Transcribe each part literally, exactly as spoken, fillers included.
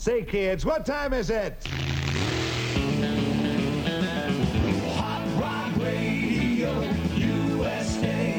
Say, kids, what time is it? Hot Rod Radio U S A.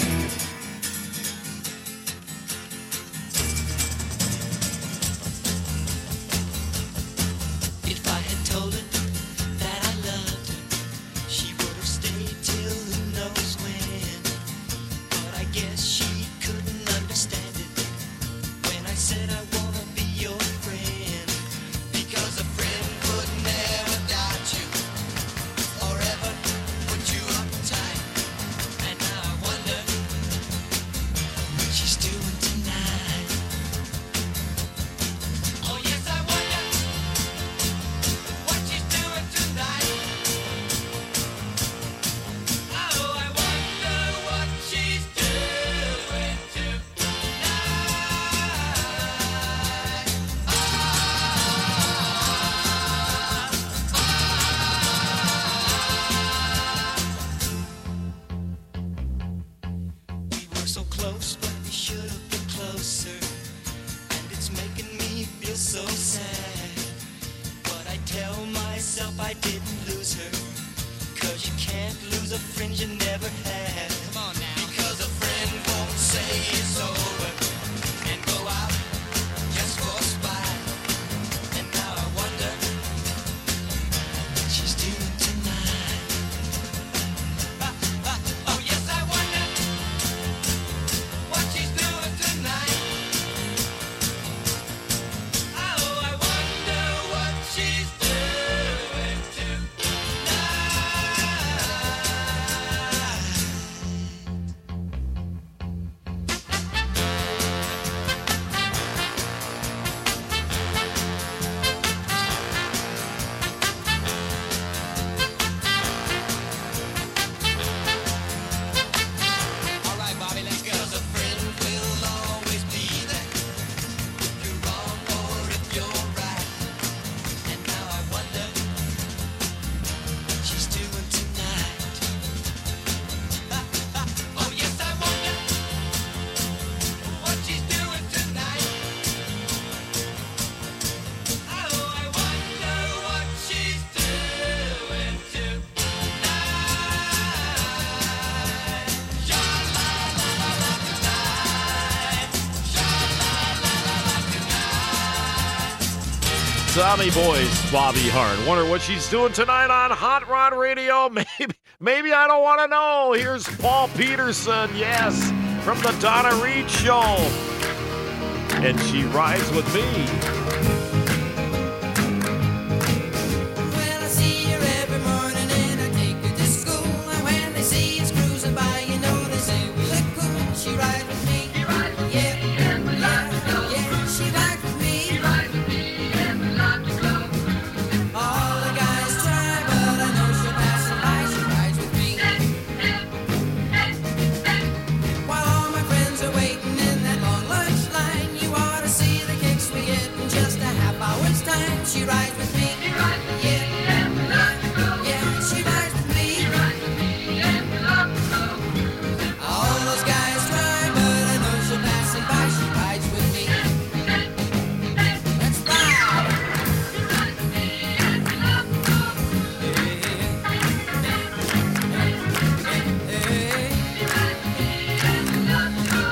If I had told her that I loved her, she would have stayed till who knows when. But I guess she couldn't understand it when I said I wanna be your friend. Because a friend would never doubt you or ever put you uptight. And now I wonder what she's doing tonight. Oh yes, I wonder what she's doing tonight. Oh, I wonder what she's doing tonight. We were so close, but we should have been closer. And it's making me feel so sad. But I tell myself I didn't lose her. Cause you can't lose a friend you never had. Come on now. Because a friend won't say it's over and go out just for spite. And now I wonder what she's doing tonight. Ah, ah, oh yes, I wonder what she's doing tonight. Oh, I wonder what she's doing tonight. All right, Bobby, let's go. 'Cause a friend will always be there if you're wrong or if you're right. And now I wonder what she's doing tonight. Ah, ah, oh yes, I wonder what she's doing tonight. Oh, I wonder what she's doing tonight. Sha-la-la-la-la tonight. Sha-la-la-la-la tonight. Tommy Boy's Bobby Hart. Wonder what she's doing tonight on Hot Rod Radio. Maybe, maybe I don't want to know. Here's Paul Peterson, yes, from the Donna Reed Show. And She Rides With Me. Well, I see her every morning and I take her to school. And when they see us cruising by, you know they say we look cool. She rides with me. She rides with yeah, me and we love to go. Yeah, she rides with me. She rides with me and we love to go. All the guys try, but I know she'll pass them by. She rides with me. While all my friends are waiting in that long lunch line, you ought to see the kicks we get in just a half hour's time. She rides with me. She rides with me and we love to go. Yeah, she rides with me. She rides with me and we love to go. All those guys try, but I know she'll pass them by. She rides with me. Let's ride. She rides with me and we love to go. Hey, hey, hey. She rides with me and we love to go.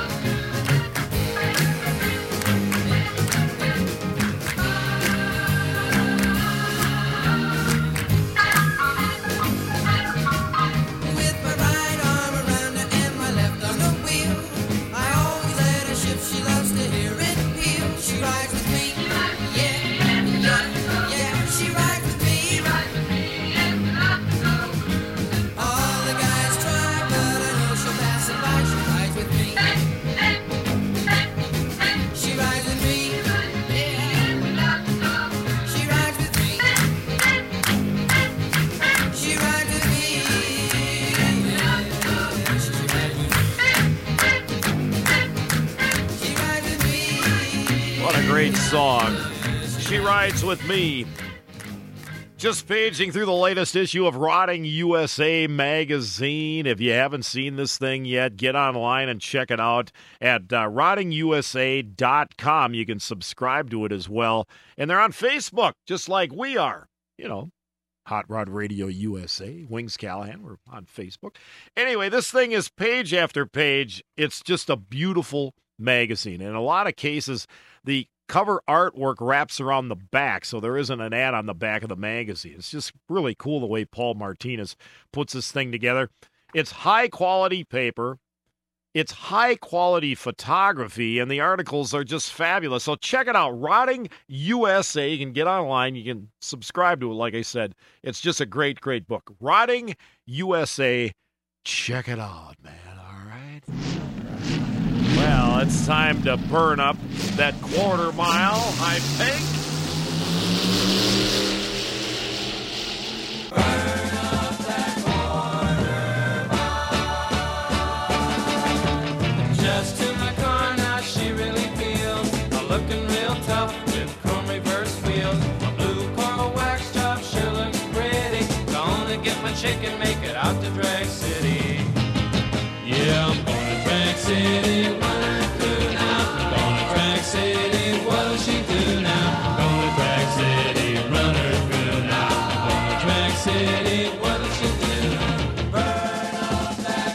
With my right arm around her and my left on the wheel, I always let her shift. She loves to hear it peel. She rides with me. Yeah, yeah, yeah. She rides with me. All the guys try, but I know she'll pass it by. She rides with me. She rides with me. Yeah. She rides with me. She rides with me. She rides with me. What a great song. She Rides With Me. Just paging through the latest issue of Rotting U S A magazine. If you haven't seen this thing yet, get online and check it out at uh, rotting u s a dot com. You can subscribe to it as well. And they're on Facebook, just like we are. You know, Hot Rod Radio U S A, Wings Callahan, we're on Facebook. Anyway, this thing is page after page. It's just a beautiful magazine. In a lot of cases, the cover artwork wraps around the back, so there isn't an ad on the back of the magazine. It's just really cool the way Paul Martinez puts this thing together. It's high-quality paper. It's high-quality photography, and the articles are just fabulous. So check it out, Rotting U S A. You can get online. You can subscribe to it, like I said. It's just a great, great book. Rotting U S A. Check it out, man, all right? Well, it's time to burn up that quarter mile, I think. Burn up that quarter mile. Just to my car now, she really feels I'm looking real tough with chrome reverse wheels. My blue coral wax job sure looks pretty. Gonna get my chick and make it out to Drag City. Yeah, I'm going to Drag City. City, what'll she do now? Gonna Drag City, run her through now. Gonna Drag City, what'll she do? Burn up that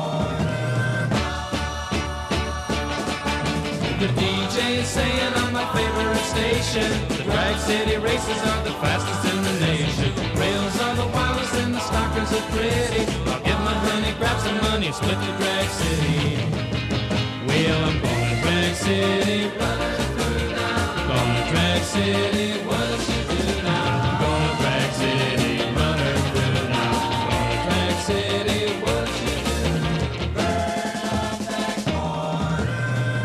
corner. The D J is saying I'm my favorite station. The Drag City races are the fastest in the nation. Rails are the wildest and the stalkers are pretty. I'll get my honey, grab some money, split the Drag City. Well, I'm going to Drag City, running through now. Gonna Drag City, what'll she do now? Gonna Drag City, run her through now. Gonna Drag City, what'll she do? Burn up that corner.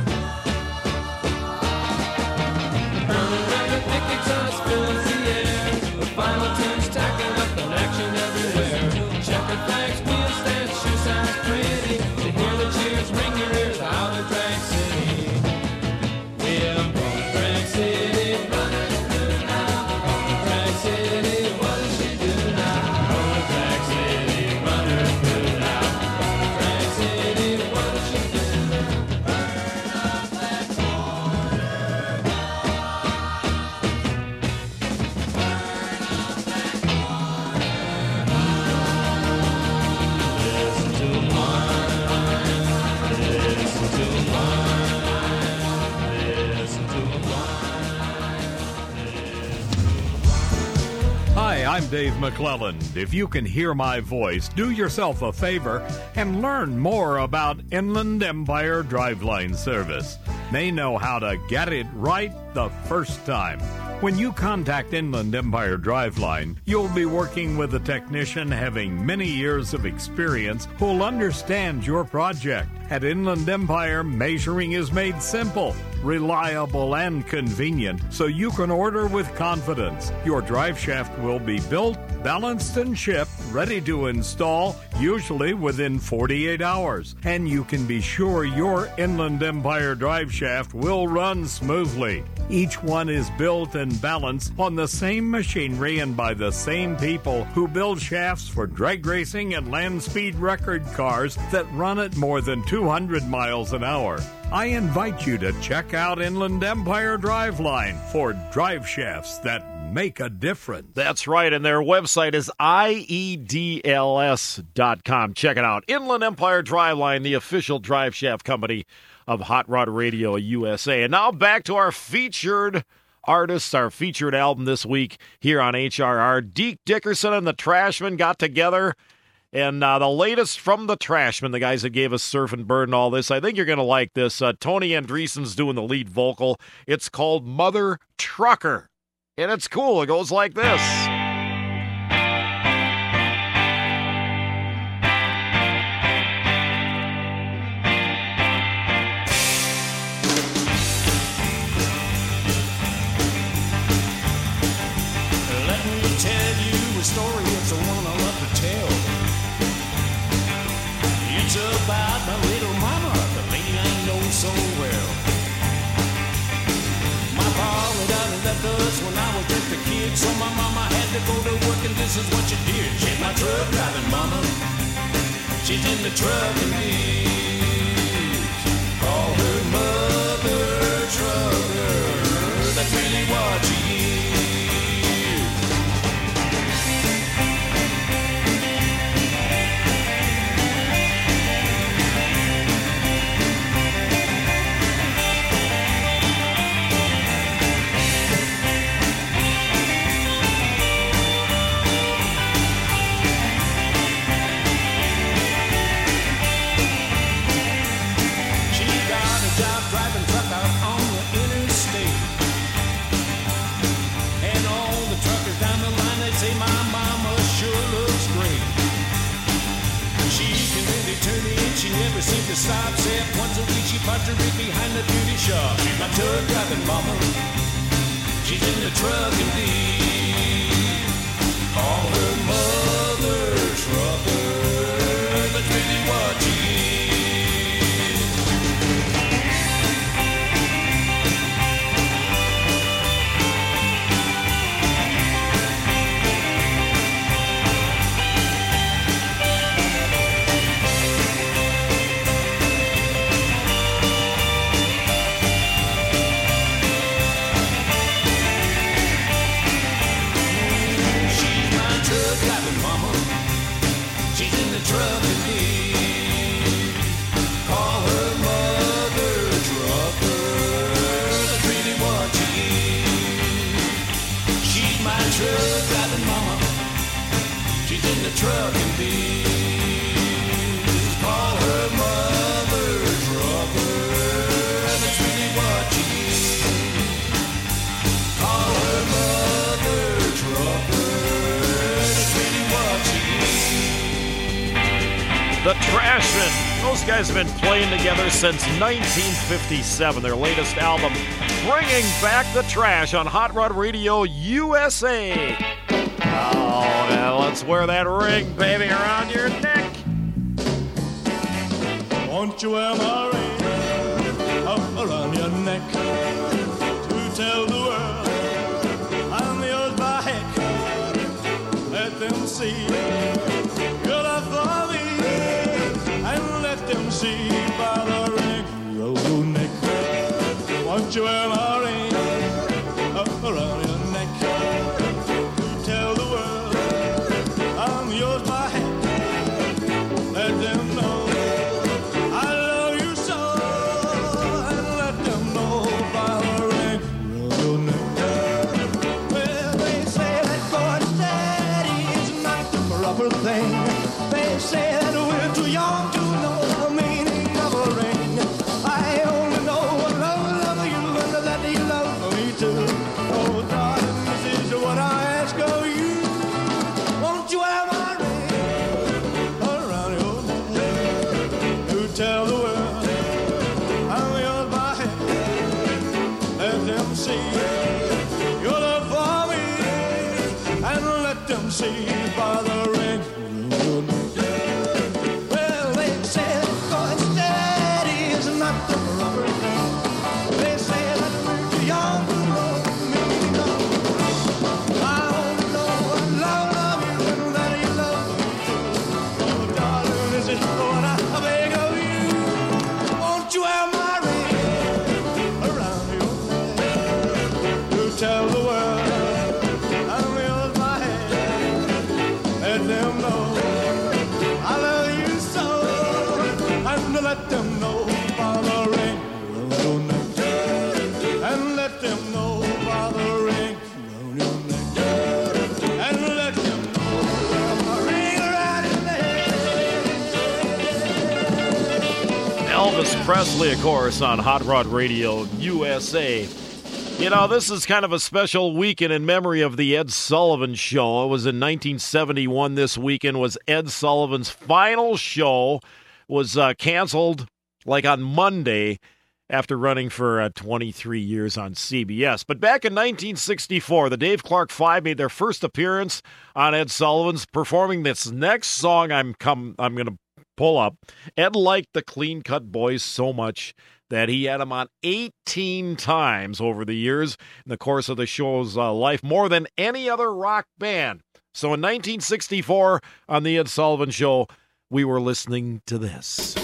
Burning record picnics on spilling the air. The final tune's tacking up an action everywhere. Checkered flags, wheel stands, shoe sounds pretty. To hear the cheers ring your ears out of Drag City. I'm Dave McClelland. If you can hear my voice, do yourself a favor and learn more about Inland Empire Driveline Service. They know how to get it right the first time. When you contact Inland Empire Driveline, you'll be working with a technician having many years of experience who'll understand your project. At Inland Empire, measuring is made simple, reliable, and convenient, so you can order with confidence. Your drive shaft will be built, balanced, and shipped, ready to install, usually within forty-eight hours. And you can be sure your Inland Empire drive shaft will run smoothly. Each one is built and balanced on the same machinery and by the same people who build shafts for drag racing and land speed record cars that run at more than two hundred miles an hour. I invite you to check out Inland Empire Driveline for drive shafts that make a difference. That's right, and their website is I E D L S dot com. Check it out. Inland Empire Driveline, the official drive shaft company of Hot Rod Radio U S A. And now back to our featured artists, our featured album this week here on H R R. Deke Dickerson and the Trashmen got together, and uh, the latest from the Trashmen, the guys that gave us Surf and Bird and all this. I think you're going to like this. Uh, Tony Andreessen's doing the lead vocal. It's called Mother Trucker, and it's cool. It goes like this. Story, it's the one I love to tell. It's about my little mama, the lady I know so well. My father died and left us when I was just a kid, so my mama had to go to work and this is what you hear. She's my truck driving mama. She's in the truck and needs. Call her mother trucker. That's really what she is. She never seemed to stop, except once a week she parked her rig behind the beauty shop. She's my truck driving mama. She's in the truck indeed. Call her mother trucker. That's really what she is. Truck indeed. Call her mother trucker. That's really what she is. She's my truck driving mama. She's in the truck indeed. Call her mother trucker. That's really what she is. Call her mother trucker. That's really what she is. The Trashmen. Those guys have been playing together since nineteen fifty-seven. Their latest album, Bringing Back the Trash, on Hot Rod Radio U S A. Oh, now let's wear that ring, baby, around your neck. Won't you wear my ring up around your neck to tell the world I'm yours by heck? Let them see your love for me. Let them see by the ring around your neck. Won't you wear my ring up around your neck to tell the world I'm yours by heck? Let them know I love you so, and let them know by the ring around your neck. Well, they say that going steady is not the proper thing. They say that we're too young to know the meaning of a ring. I only know I love, love you and that you love me too. Oh, darling, this is what I ask of you. Won't you wear my ring around your neck to tell the world I'm yours by heck? Let them see your love for me, and let them see by the ring around your neck. Tell the world I'm yours by head. Let them know I love you so, and let them know by the ring around your neck, and let them know by the ring around your neck, and let them know by the ring around your neck. Elvis Presley, of course, on Hot Rod Radio U S A. You know, this is kind of a special weekend in memory of the Ed Sullivan Show. It was in nineteen seventy-one. This weekend was Ed Sullivan's final show. Was uh, canceled like on Monday after running for uh, twenty-three years on C B S. But back in nineteen sixty-four, the Dave Clark Five made their first appearance on Ed Sullivan's, performing this next song I'm come I'm going to pull up. Ed liked the Clean Cut Boys so much that he had him on eighteen times over the years in the course of the show's uh, life, more than any other rock band. So in nineteen sixty-four, on The Ed Sullivan Show, we were listening to this.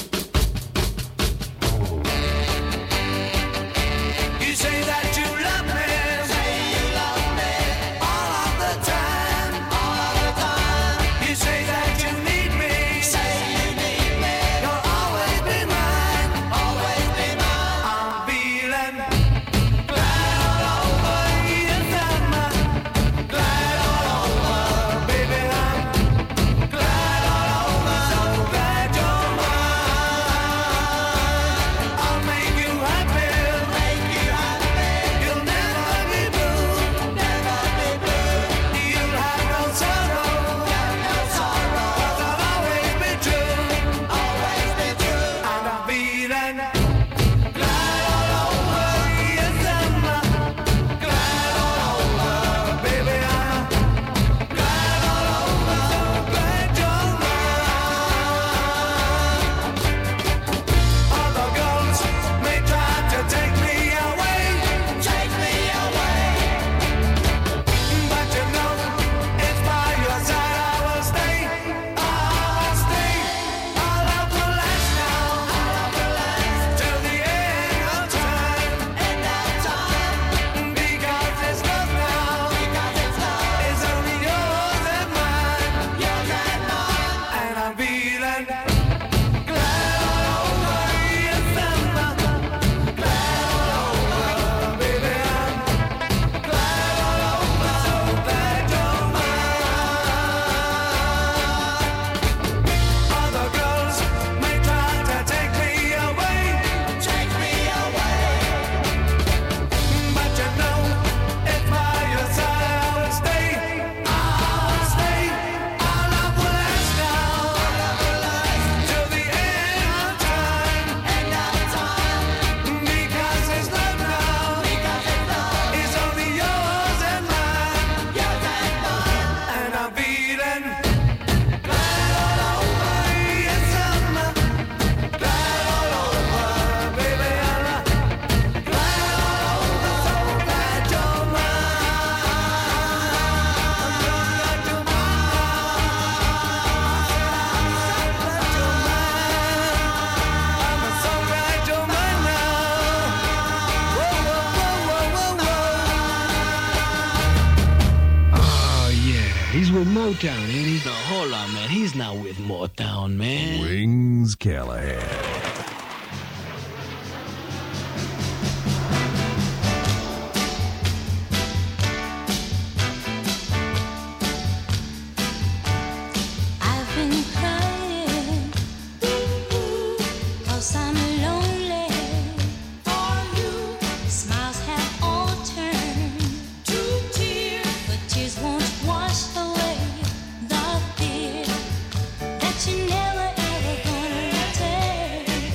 You say that you love me, say you love me, all of the time, all of the time. You say that you need me, say you need me, you'll always be mine, always be mine. I'm feeling glad all over, yes I'm glad all over, baby I'm glad all over, so glad you're mine. I'll make you happy, make you happy. You'll never be blue, never be blue. You'll have no sorrow, have no sorrow. 'Cause I'll always be true, always be true. And I'm feeling glad all over, yes I'm glad all over, baby I'm glad all over, so glad you're mine. Other girls may try to take me away, take me away. But you know, it's by your side I will stay, I'll stay. Our love will last now, our love will last till the end of time, end of time. Because it's love now, because it's love. It's only yours and mine, yours and mine. And I'm feeling glad all over, yes I'm glad all over, baby I'm glad all over, so glad you're mine. Other girls may try to take me away, take me away. But you know, it's by your side I will stay, I'll stay. Our love will last now, our love will last till the end of time, end of time. Because it's love now, because it's love. It's only yours and mine, yours and mine. And I'm feeling glad all over, yes I'm glad all over, baby I'm glad all over, so glad you're Oh, yeah. He's with Motown, ain't he? No, hold on, man. He's not with Motown, man. Wings Callahan. I've been crying, ooh, 'cause I'm lonely for you. Smiles have all turned to tears, but tears won't wash away the fear that you never ever gonna return.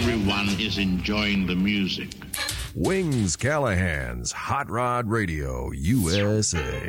everyone is enjoying the music. Wings Callahan's Hot Rod Radio U S A.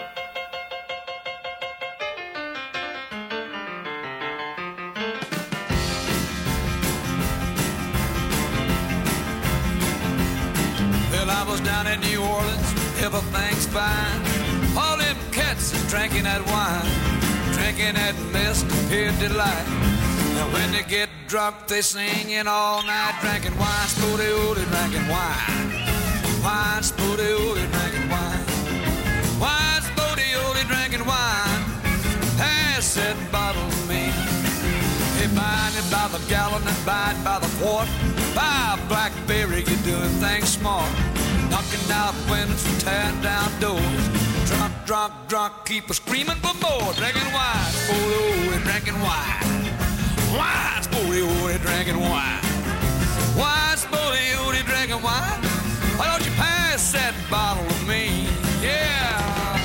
Well, I was down in New Orleans, everything's fine. All them cats is drinking that wine, drinking that mist of pure delight. Now when they get drunk, they singing all night, drinking wine, spooty ooty, drinking wine. Wine, spooty ooty, drinking wine. Wine, spooty ooty, drinking wine. Pass that bottle to me. Hey, buying it by the gallon and buy it by the quart. Buy a blackberry, you're doing things smart. Knocking out windows and tearing down doors. Drunk, drunk, drunk, keep a screaming for more. Drinking wine, spooty ooty, drinking wine. Wine, spooty ooty, drinking wine. Wine, spooty ooty, drinking wine. Why don't you pass that bottle to me? Yeah.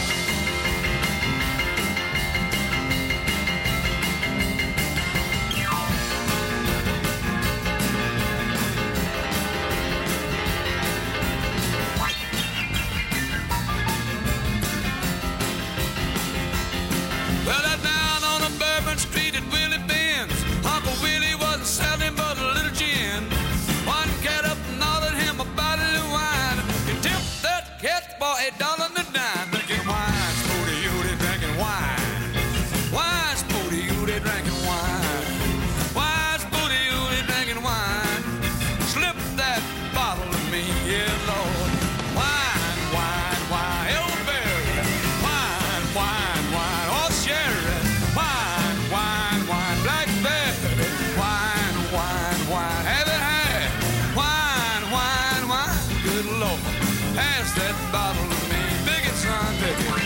Well, that down on a Bourbon Street at Willie Ben's, Uncle Willie wasn't selling but a little gin. One cat up and ordered him a bottle of wine. He tipped that cat for a dollar and a dime. Drinking wine, spooty ooty, drinking wine. Wine, spooty ooty, drinking wine. Wine, spooty ooty, drinking wine. Slip that bottle to me, yeah, Lord. Wine, wine, wine, elderberry. Wine, wine, wine, oh, sherry. Wine, wine, wine, blackberry. Wine, wine, wine, have it had. Wine, wine, wine, good Lord. Pass that bottle to me. Big it, son, big it.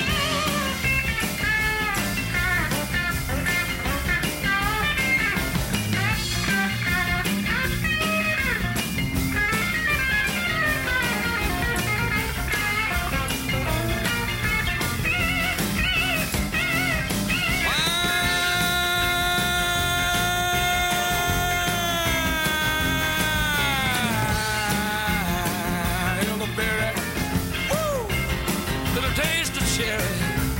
Elderberry, woo, little taste of cherry.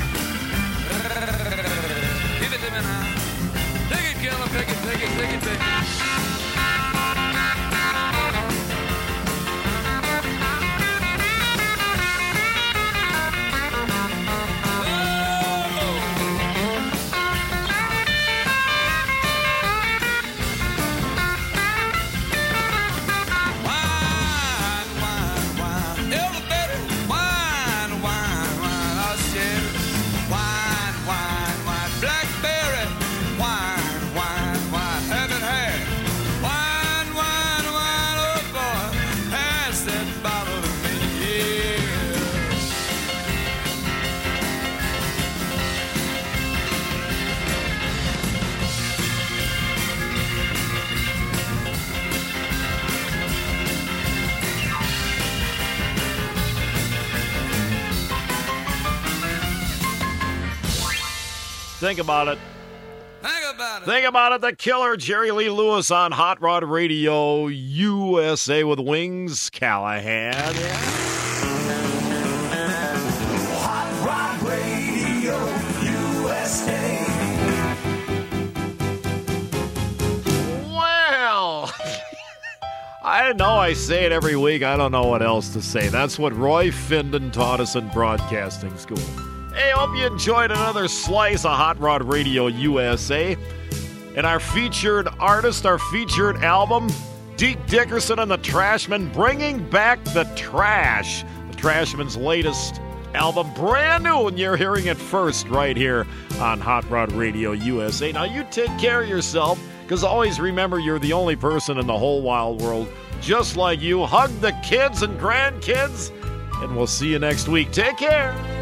Give it to me now. Take it, Keller, take it, take it, take it, take it. Wine, wine, wine, elderberry. Wine, wine, wine, oh, sherry. Wine, wine, wine, blackberry. Wine, wine, wine, haven't had. Wine, wine, wine, oh boy, pass that bottle to me, yeah. Think about it. Think about it. Think about it. The Killer, Jerry Lee Lewis on Hot Rod Radio U S A with Wings Callahan. Hot Rod Radio U S A. Well, I know I say it every week. I don't know what else to say. That's what Roy Findon taught us in broadcasting school. Hey, hope you enjoyed another slice of Hot Rod Radio U S A. And our featured artist, our featured album, Deke Dickerson and the Trashmen, bringing back the trash. The Trashmen's latest album, brand new, and you're hearing it first right here on Hot Rod Radio U S A. Now, you take care of yourself, because always remember you're the only person in the whole wild world just like you. Hug the kids and grandkids, and we'll see you next week. Take care.